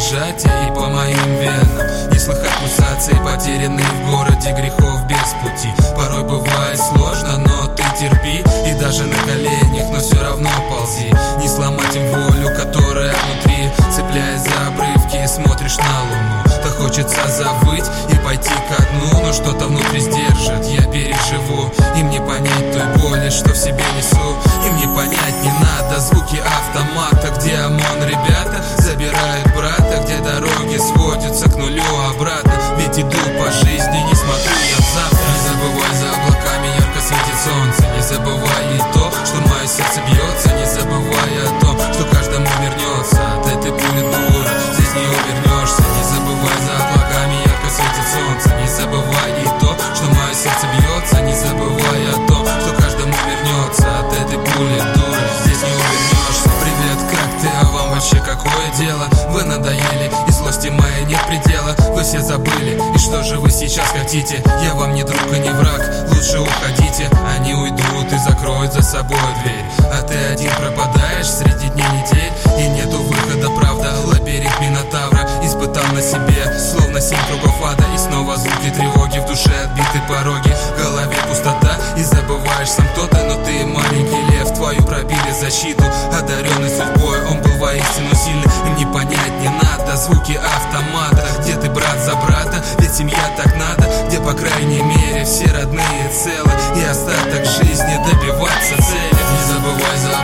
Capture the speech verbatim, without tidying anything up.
сжатия и по моим венам. Не слыхать пульсации, потерянные в городе грехов без пути. Порой бывает сложно, но ты терпи, и даже на коленях, но все равно ползи. Не сломать им волю, которая внутри, цепляясь за обрывки, смотришь на луну. Так хочется завыть и пойти ко дну, но что-то внутри сдержит, я переживу. Им не понять той боли, что в себе несу. Им не понять не надо звуки автомата, где ОМОН ребята забирают брата, где дороги сводятся к нулю обратно. Ведь иду по жизни, не смотрю я завтра. Не забывай, за облаками ярко светит солнце. Не забывай и то, что мое сердце бьется. Не забывай о том, что каждому вернется от этой пули дура, здесь не увернешься. Не забывай, за облаками ярко светит солнце. Не забывай и то, что мое сердце бьется. Не забывай о том, что каждому вернется от этой пули дура, здесь не увернешься. Привет, как ты? А вам вообще какое дело? Вы надоели, и злости моей нет предела. Вы все забыли, и что же вы сейчас хотите? Я вам не друг и не враг, лучше уходите. Они уйдут и закроют за собой дверь, а ты один пропадаешь среди дней недель. И нету выхода, правда, лабиринт Минотавра испытал на себе, словно семь кругов ада. И снова звуки тревоги, в душе отбиты пороги, в голове пустота, и забываешь сам кто ты. Но ты маленький лев, твою пробили защиту. Одаренный судьбой, он был воистину сильный. Им не понять не надо звуки автомата, где ты брат за брата, ведь семья так надо. Где по крайней мере все родные целы, и остаток жизни добиваться цели. Не забывай, за